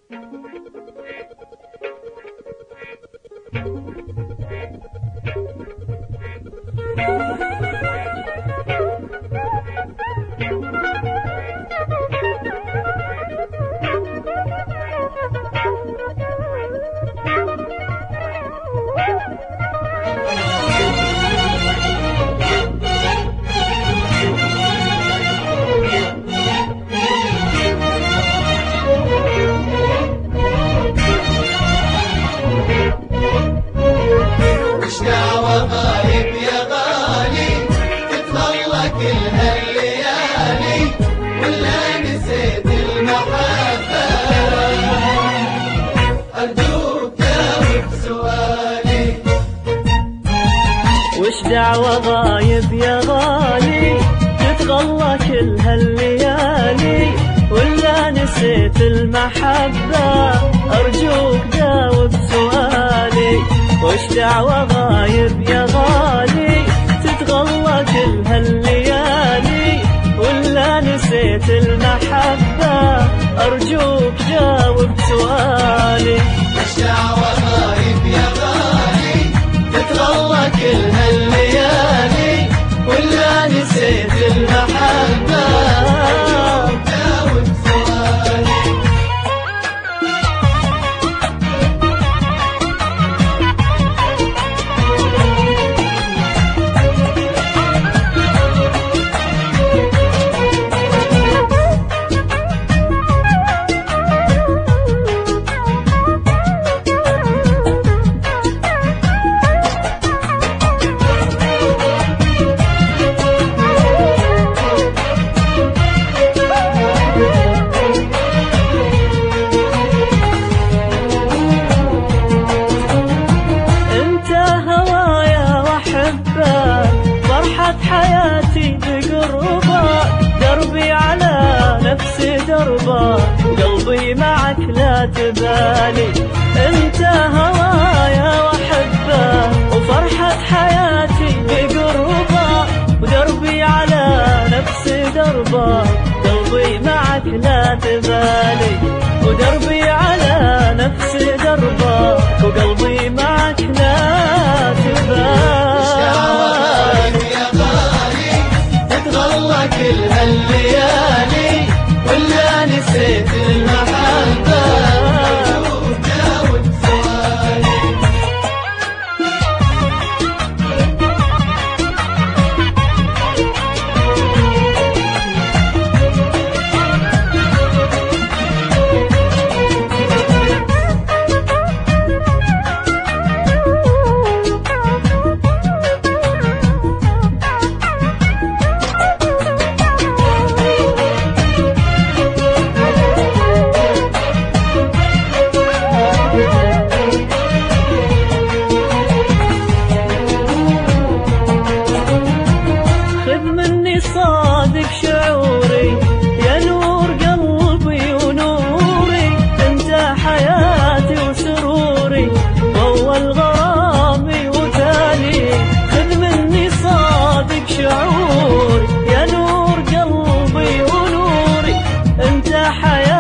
وش دعوة غايب يا غالي تتظل كل هالليالي ولا نسيت المحبة؟ أرجوك جاوب سؤالي. وش دعوة غايب يا غالي تتغلى كل هالليالي ولا نسيت المحبة؟ أرجوك جاوب سؤالي. وش دعوة غايب يا غالي تتغلى كل هالليالي ولا نسيت المحبة؟ أرجوك جاوب سؤالي. وش دعوة غايب يا غالي تتغلى كل هالليالي ولا نسيت المحبة؟ أرجوك جاوب سؤالي. حياتي بقربك دربي على نفسي دربك وقلبي معك لا تبالي. انت هوايا واحبك وفرحة حياتي بقربك ودربي على نفسي دربك قلبي معك لا تبالي. ودربي على نفسي دربك وقلبي معك لا تبالي. كل هالليالي ولا نسيت المحبة؟ أرجوك جاوب سؤالي. صادق شعوري يا نور قلبي ونوري، انت حياتي وسروري واول غرامي وتالي. خذ مني صادق شعوري يا نور قلبي ونوري، انت حياتي